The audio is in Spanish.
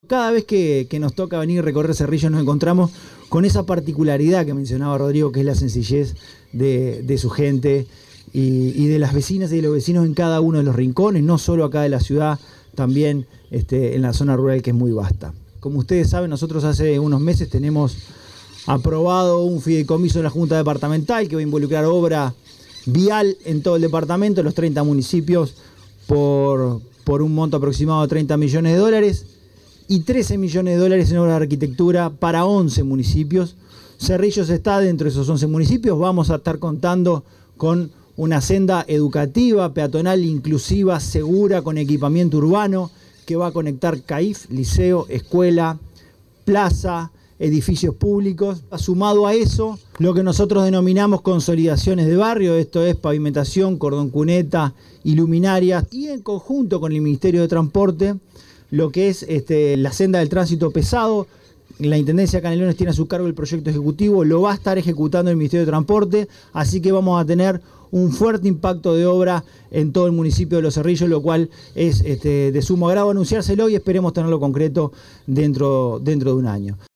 Cada vez que nos toca venir a recorrer Cerrillos nos encontramos con esa particularidad que mencionaba Rodrigo, que es la sencillez de su gente y de las vecinas y de los vecinos en cada uno de los rincones, no solo acá de la ciudad, también en la zona rural, que es muy vasta. Como ustedes saben, nosotros hace unos meses tenemos aprobado un fideicomiso en la Junta Departamental que va a involucrar obra vial en todo el departamento, en los 30 municipios, por un monto aproximado de 30 millones de dólares y 13 millones de dólares en obra de arquitectura para 11 municipios. Cerrillos está dentro de esos 11 municipios. Vamos a estar contando con una senda educativa, peatonal, inclusiva, segura, con equipamiento urbano, que va a conectar CAIF, liceo, escuela, plaza, edificios públicos. Sumado a eso, lo que nosotros denominamos consolidaciones de barrio, esto es pavimentación, cordón cuneta, iluminarias, y en conjunto con el Ministerio de Transporte, lo que es la senda del tránsito pesado. La Intendencia de Canelones tiene a su cargo el proyecto ejecutivo, lo va a estar ejecutando el Ministerio de Transporte, así que vamos a tener un fuerte impacto de obra en todo el municipio de Los Cerrillos, lo cual es de sumo agrado anunciárselo y esperemos tenerlo concreto dentro de un año.